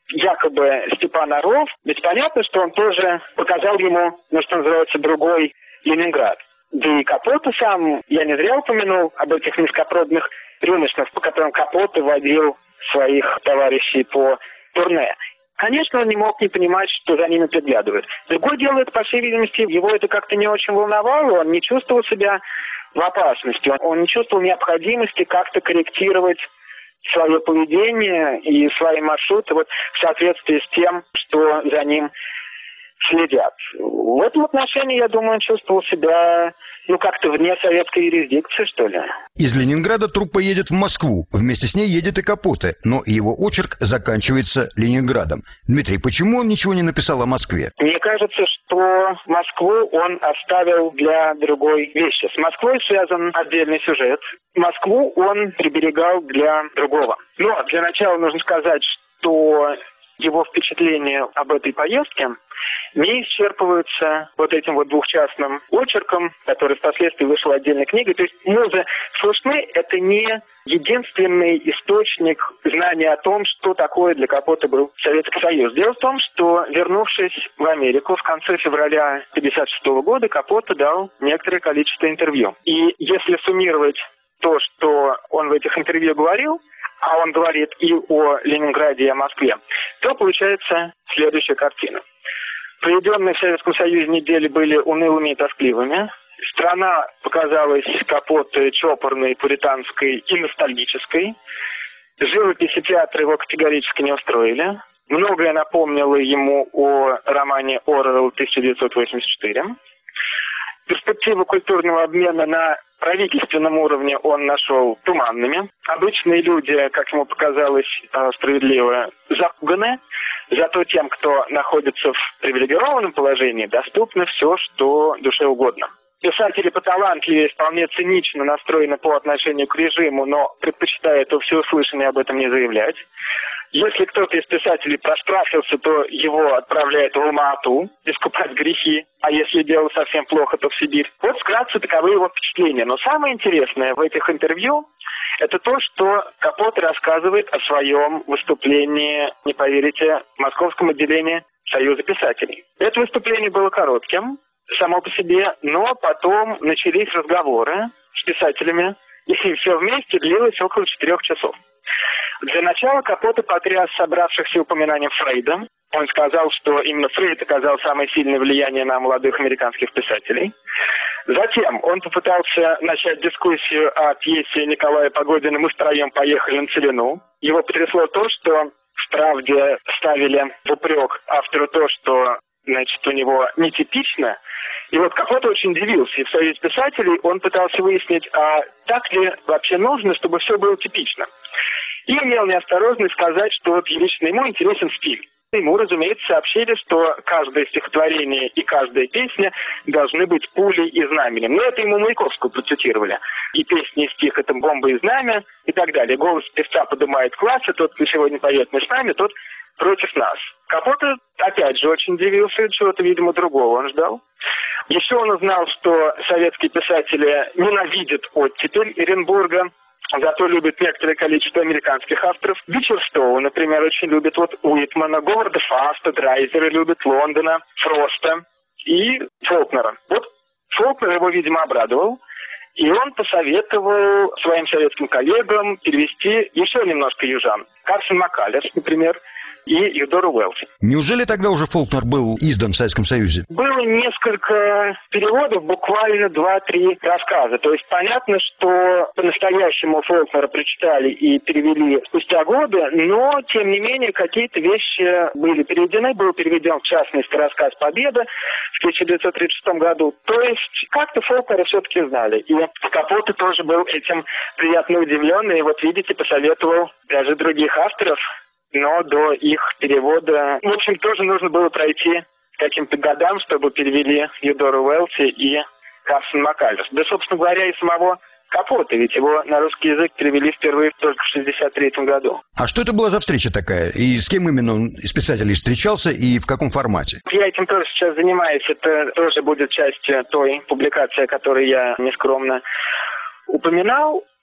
якобы Степан Орлов, ведь понятно, что он тоже показал ему, ну, что называется, другой Ленинград. Да и Капота сам, я не зря упомянул об этих низкопробных рюмочных, по которым Капота водил своих товарищей по турне. Конечно, он не мог не понимать, что за ними приглядывают. Другое дело, это, по всей видимости, его это как-то не очень волновало, он не чувствовал себя в опасности, он, он не чувствовал необходимости как-то корректировать свое поведение и свои маршруты вот в соответствии с тем, что за ним следят. В этом отношении, я думаю, он чувствовал себя, ну, как-то вне советской юрисдикции, что ли. Из Ленинграда труппа едет в Москву. Вместе с ней едет и Капоте, но его очерк заканчивается Ленинградом. Дмитрий, почему он ничего не написал о Москве? Мне кажется, что Москву он оставил для другой вещи. С Москвой связан отдельный сюжет. Москву он приберегал для другого. Но для начала нужно сказать, что его впечатления об этой поездке не исчерпываются вот этим вот двухчастным очерком, который впоследствии вышел отдельной книгой. То есть музы слышны — это не единственный источник знания о том, что такое для Капоте был Советский Союз. Дело в том, что, вернувшись в Америку в конце февраля тысяча девятьсот пятьдесят шестого года, Капоте дал некоторое количество интервью. И если суммировать то, что он в этих интервью говорил, а он говорит и о Ленинграде, и о Москве, то получается следующая картина. Проведенные в Советском Союзе недели были унылыми и тоскливыми. Страна показалась Капоте чопорной, пуританской и ностальгической. Живопись и театр его категорически не устроили. Многое напомнило ему о романе Оруэлла тысяча девятьсот восемьдесят четыре. Перспективы культурного обмена на правительственном уровне он нашел туманными. Обычные люди, как ему показалось справедливо, запуганы. Зато тем, кто находится в привилегированном положении, доступно все, что душе угодно. Писатели поталантливее вполне цинично настроены по отношению к режиму, но предпочитают во всеуслышание об этом не заявлять. Если кто-то из писателей проштрафился, то его отправляют в Алма-Ату искупать грехи, а если дело совсем плохо, то в Сибирь. Вот вкратце таковы его впечатления. Но самое интересное в этих интервью — это то, что Капоте рассказывает о своем выступлении, не поверите, в московском отделении Союза писателей. Это выступление было коротким, само по себе, но потом начались разговоры с писателями, и все вместе длилось около четырех часов. Для начала Капоте потряс собравшихся упоминанием Фрейда. Он сказал, что именно Фрейд оказал самое сильное влияние на молодых американских писателей. Затем он попытался начать дискуссию о пьесе Николая Погодина «Мы втроем поехали на Целину». Его потрясло то, что в «Правде» ставили в упрек автору то, что, значит, у него нетипично. И вот Капоте очень удивился. И в Союзе писателей он пытался выяснить, а так ли вообще нужно, чтобы все было типично. И имел неосторожность сказать, что вот лично ему интересен стиль. Ему, разумеется, сообщили, что каждое стихотворение и каждая песня должны быть пулей и знаменем. Но это ему Маяковскую процитировали. И песни, и стих — это бомба и знамя, и так далее. Голос певца поднимает классы, тот, кто сегодня поет мы с нами, тот против нас. Капоте, опять же, очень удивился, чего-то, видимо, другого он ждал. Еще он узнал, что советские писатели ненавидят оттепель Эренбурга, зато любит некоторое количество американских авторов. Бичерстоу, например, очень любит вот Уитмана, Говарда Фаста, Драйзера любит, Лондона, Фроста и Фолкнера. Вот Фолкнер его, видимо, обрадовал, и он посоветовал своим советским коллегам перевести еще немножко южан. Карсон Маккаллес, например, и Юдору Уэлси. Неужели тогда уже Фолкнер был издан в Советском Союзе? Было несколько переводов, буквально два-три рассказа. То есть понятно, что по-настоящему Фолкнера прочитали и перевели спустя годы, но, тем не менее, какие-то вещи были переведены. Был переведен, в частности, рассказ «Победа» в тысяча девятьсот тридцать шестом году. То есть как-то Фолкнера все-таки знали. И Капоте тоже был этим приятно удивлен. И вот, видите, посоветовал даже других авторов, но до их перевода, в общем, тоже нужно было пройти каким-то годам, чтобы перевели Юдору Уэлси и Карсон Маккаллес. Да, собственно говоря, и самого Капоте, ведь его на русский язык перевели впервые только в шестьдесят третьем году. А что это была за встреча такая? И с кем именно он из писателей встречался, и в каком формате? Я этим тоже сейчас занимаюсь. Это тоже будет часть той публикации, о которой я нескромно упоминал.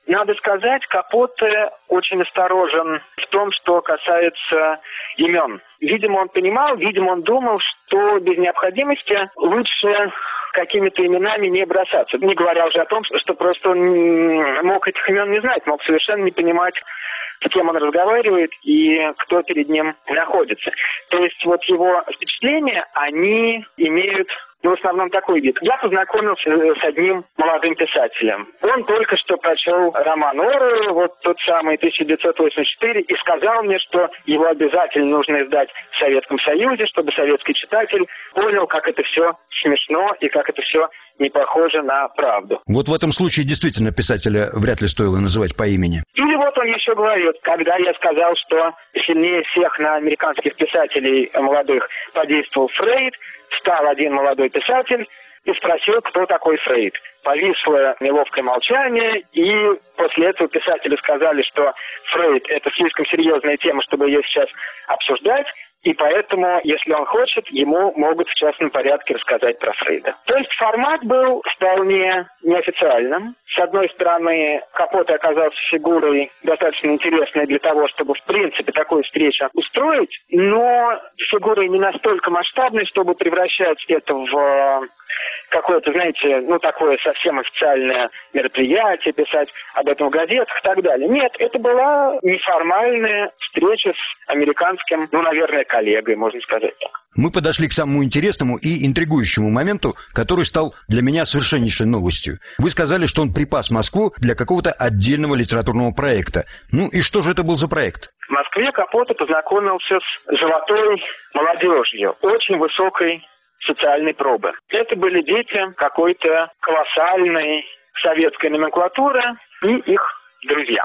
Надо сказать, Капоте очень осторожен в том, что касается имен. Видимо, он понимал, видимо, он думал, что без необходимости лучше какими-то именами не бросаться. Не говоря уже о том, что просто он мог этих имен не знать, мог совершенно не понимать, с кем он разговаривает и кто перед ним находится. То есть вот его впечатления, они имеют в основном такой вид. Я познакомился с одним молодым писателем. Он только что прочел роман Оруэлла, вот тот самый тысяча девятьсот восемьдесят четыре, и сказал мне, что его обязательно нужно издать в Советском Союзе, чтобы советский читатель понял, как это все смешно и как это все не похоже на правду. Вот в этом случае действительно писателя вряд ли стоило называть по имени. Или вот он еще говорит, когда я сказал, что сильнее всех на американских писателей молодых подействовал Фрейд, встал один молодой писатель и спросил, кто такой Фрейд. Повисло неловкое молчание, и после этого писатели сказали, что Фрейд – это слишком серьезная тема, чтобы ее сейчас обсуждать, и поэтому, если он хочет, ему могут в частном порядке рассказать про Фрейда. То есть формат был вполне неофициальным. С одной стороны, Капоте оказался фигурой достаточно интересной для того, чтобы в принципе такую встречу устроить, но фигурой не настолько масштабной, чтобы превращать это в какое-то, знаете, ну такое совсем официальное мероприятие, писать об этом в газетах и так далее. Нет, это была неформальная встреча с американским, ну, наверное, коллегой, можно сказать так. Мы подошли к самому интересному и интригующему моменту, который стал для меня совершеннейшей новостью. Вы сказали, что он припас Москву для какого-то отдельного литературного проекта. Ну и что же это был за проект? В Москве Капоте познакомился с золотой молодежью, очень высокой социальной пробы. Это были дети какой-то колоссальной советской номенклатуры и их друзья.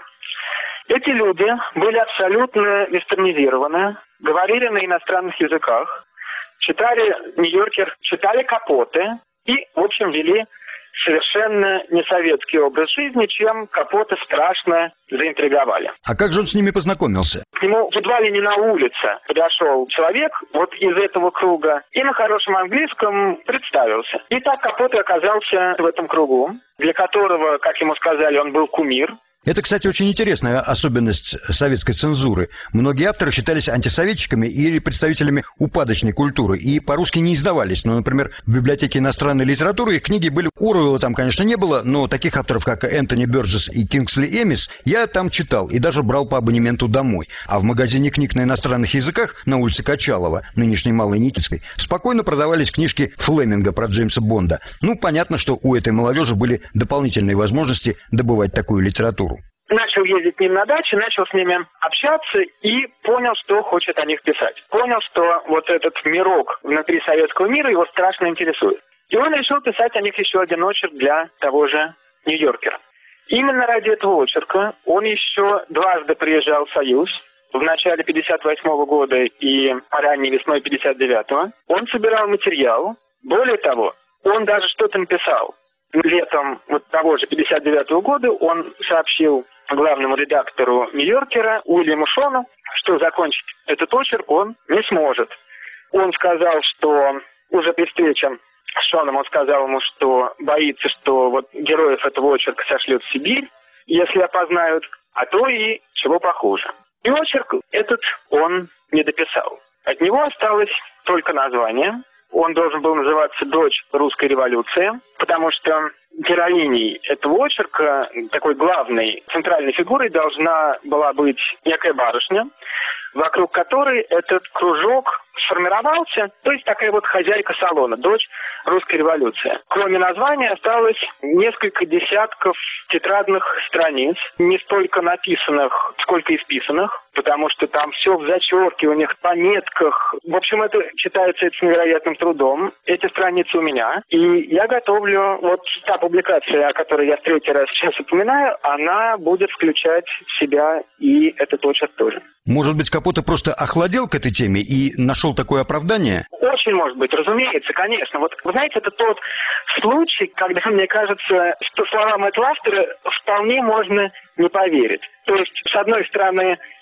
Эти люди были абсолютно вестернизированы, говорили на иностранных языках, читали «Нью-Йоркер», читали Капоте и, в общем, вели совершенно не советский образ жизни, чем Капоте страшно заинтриговали. А как же он с ними познакомился? К нему едва ли не на улице подошел человек вот из этого круга и на хорошем английском представился. И так Капоте оказался в этом кругу, для которого, как ему сказали, он был кумир. Это, кстати, очень интересная особенность советской цензуры. Многие авторы считались антисоветчиками или представителями упадочной культуры и по-русски не издавались. Ну, например, в библиотеке иностранной литературы их книги были. Оруэлла там, конечно, не было, но таких авторов, как Энтони Бёрджесс и Кингсли Эмис, я там читал и даже брал по абонементу домой. А в магазине книг на иностранных языках на улице Качалова, нынешней Малой Никитской, спокойно продавались книжки Флеминга про Джеймса Бонда. Ну, понятно, что у этой молодежи были дополнительные возможности добывать такую литературу. Начал ездить к ним на даче, начал с ними общаться и понял, что хочет о них писать. Понял, что вот этот мирок внутри советского мира его страшно интересует. И он решил писать о них еще один очерк для того же «Нью-Йоркера». Именно ради этого очерка он еще дважды приезжал в Союз. В начале пятьдесят восьмого года и ранней весной пятьдесят девятого. Он собирал материал. Более того, он даже что-то написал. Летом вот того же пятьдесят девятого года он сообщил главному редактору «Нью-Йоркера» Уильяму Шону, что закончить этот очерк он не сможет. Он сказал, что уже при встрече с Шоном он сказал ему, что боится, что вот героев этого очерка сошлют в Сибирь, если опознают, а то и чего похуже. И очерк этот он не дописал. От него осталось только название. Он должен был называться «Дочь русской революции», потому что героиней этого очерка, такой главной центральной фигурой, должна была быть некая барышня, вокруг которой этот кружок сформировался, то есть такая вот хозяйка салона, дочь русской революции. Кроме названия осталось несколько десятков тетрадных страниц, не столько написанных, сколько исписанных, потому что там все в зачеркиваниях, пометках. В общем, это читается это с невероятным трудом. Эти страницы у меня. И я готовлю, вот та публикация, о которой я в третий раз сейчас упоминаю, она будет включать в себя и этот очерк тоже. Может быть, Капоте просто охладел к этой теме и нашел такое оправдание? Очень может быть, разумеется, конечно. Вот, вы знаете, это тот случай, когда, мне кажется, что словам этого автора вполне можно не поверить. То есть, с одной стороны,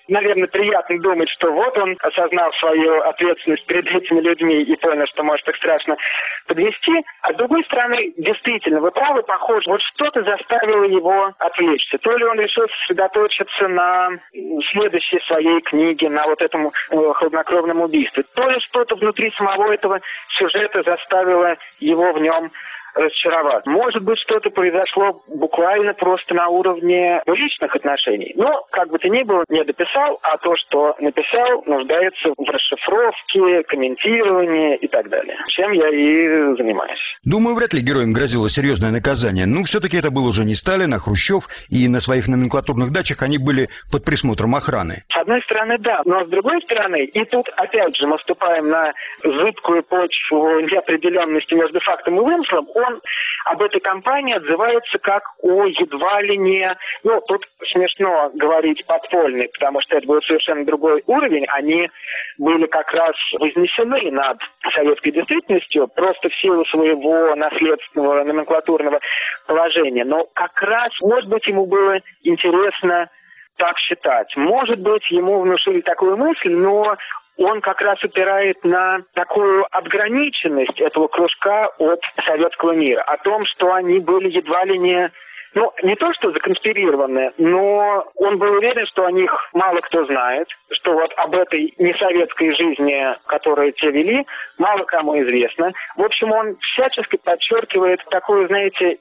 наверное, приятно думать, что вот он осознал свою ответственность перед этими людьми и понял, что может их страшно подвести. А с другой стороны, действительно, вы правы, похоже, вот что-то заставило его отвлечься. То ли он решил сосредоточиться на следующей своей книге, на вот этом э, хладнокровном убийстве, то ли что-то внутри самого этого сюжета заставило его в нем разочароваться. Может быть, что-то произошло буквально просто на уровне личных отношений. Но, как бы то ни было, не дописал, а то, что написал, нуждается в расшифровке, комментировании и так далее. Чем я и занимаюсь. Думаю, вряд ли героям грозило серьезное наказание. Но все-таки это был уже не Сталин, а Хрущев, и на своих номенклатурных дачах они были под присмотром охраны. С одной стороны, да, но с другой стороны, и тут опять же мы вступаем на зыбкую почву неопределенности между фактом и вымыслом. Он об этой кампании отзывается как о едва ли не... Ну, тут смешно говорить подпольный, потому что это был совершенно другой уровень. Они были как раз вознесены над советской действительностью просто в силу своего наследственного номенклатурного положения. Но как раз, может быть, ему было интересно так считать. Может быть, ему внушили такую мысль, но он как раз опирает на такую отграниченность этого кружка от советского мира. О том, что они были едва ли не... Ну, не то, что законспирированы, но он был уверен, что о них мало кто знает, что вот об этой несоветской жизни, которую те вели, мало кому известно. В общем, он всячески подчеркивает такую, знаете,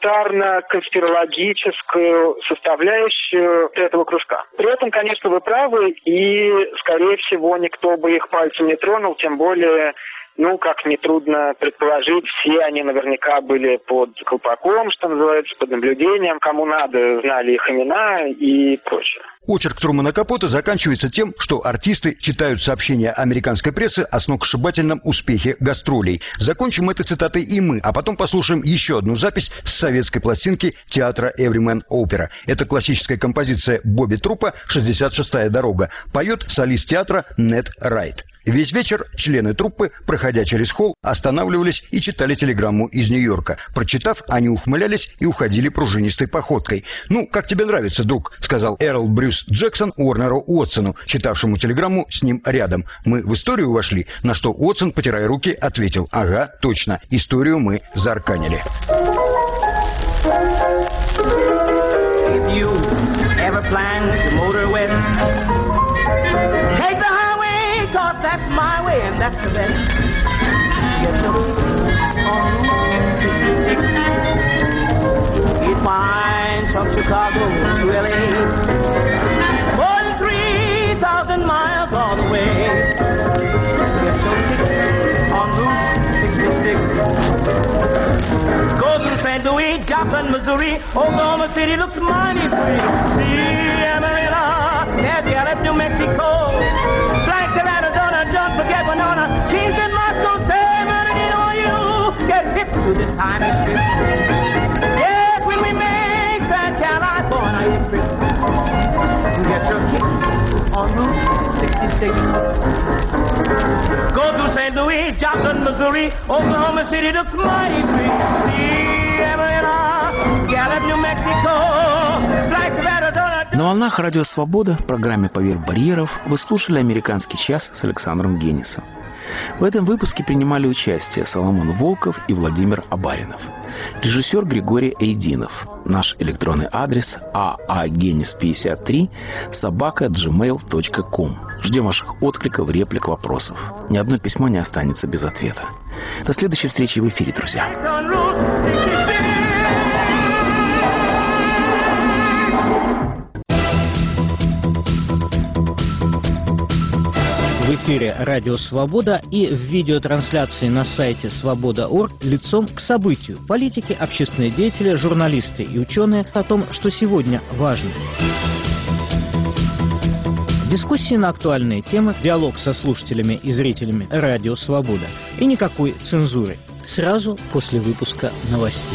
элитарно-конспирологическую составляющую этого кружка. При этом, конечно, вы правы, и, скорее всего, никто бы их пальцем не тронул, тем более... Ну, как нетрудно предположить, все они наверняка были под колпаком, что называется, под наблюдением. Кому надо, знали их имена и прочее. Очерк Трумана Капоте заканчивается тем, что артисты читают сообщения американской прессы о сногсшибательном успехе гастролей. Закончим этой цитатой и мы, а потом послушаем еще одну запись с советской пластинки театра Everyman Opera. Это классическая композиция Бобби Трупа «шестьдесят шестая дорога». Поет солист театра Нед Райт. Весь вечер члены труппы, проходя через холл, останавливались и читали телеграмму из Нью-Йорка. Прочитав, они ухмылялись и уходили пружинистой походкой. «Ну, как тебе нравится, друг?» — сказал Эрл Брюс Джексон Уорнеру Уотсону, читавшему телеграмму с ним рядом. «Мы в историю вошли?» На что Уотсон, потирая руки, ответил: «Ага, точно, историю мы заарканили». That's my way, and that's the best. Get the on sixty-six. It winds from Chicago to L A. More than three thousand miles all the way. Get the on Route sixty-six. Go through Saint Louis, Joplin, Missouri. Oklahoma City looks mighty free. See Amarillo, Nazareth, New Mexico. Don't forget Winona, Kingston, Moscow, San Bernardino, you get hip to this time and trip. Yes, when we make that California trip, you get your kicks on Route sixty-six. Go to Saint Louis, Joplin, Missouri, Oklahoma City looks mighty free. See Amarillo, Gallup, New Mexico, like Arizona. На волнах Радио Свобода в программе «Поверх барьеров» вы слушали «Американский час» с Александром Генисом. В этом выпуске принимали участие Соломон Волков и Владимир Абаринов. Режиссер Григорий Эйдинов. Наш электронный адрес а а генис пятьдесят три собака джимейл точка ком. Ждем ваших откликов, реплик, вопросов. Ни одно письмо не останется без ответа. До следующей встречи в эфире, друзья. В эфире «Радио Свобода» и в видеотрансляции на сайте свобода точка орг лицом к событию. Политики, общественные деятели, журналисты и ученые о том, что сегодня важно. Дискуссии на актуальные темы, диалог со слушателями и зрителями «Радио Свобода» и никакой цензуры. Сразу после выпуска новостей.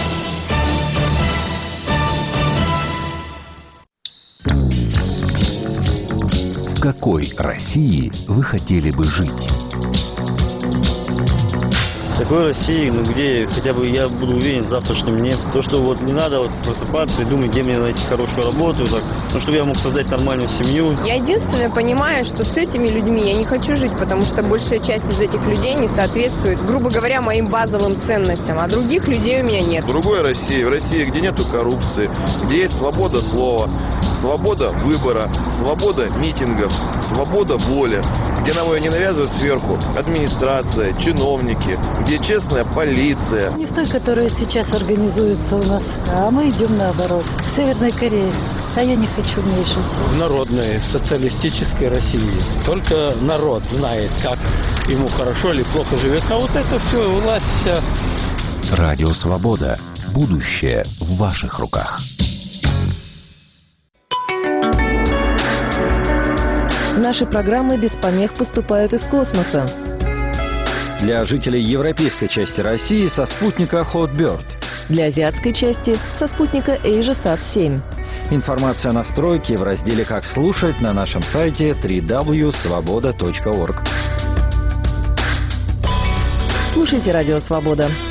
В какой России вы хотели бы жить? The такой России, ну где хотя бы я буду уверен в завтрашнем дне. То, что вот не надо вот просыпаться и думать, где мне найти хорошую работу, так, ну, чтобы я мог создать нормальную семью. Я единственное понимаю, что с этими людьми я не хочу жить, потому что большая часть из этих людей не соответствует, грубо говоря, моим базовым ценностям, а других людей у меня нет. В другой России, в России, где нету коррупции, где есть свобода слова, свобода выбора, свобода митингов, свобода воли, где нам ее не навязывают сверху администрация, чиновники, где честная полиция. Не в той, которая сейчас организуется у нас, а мы идем наоборот. В Северной Корее. А я не хочу в ней жить. В народной, в социалистической России. Только народ знает, как ему хорошо или плохо живется. А вот это все, власть вся. Радио Свобода. Будущее в ваших руках. Наши программы без помех поступают из космоса. Для жителей европейской части России со спутника Hotbird. Для азиатской части со спутника AsiaSat семь. Информация о настройке в разделе «Как слушать» на нашем сайте дабл-ю дабл ю дабл ю точка свобода точка орг. Слушайте Радио Свобода.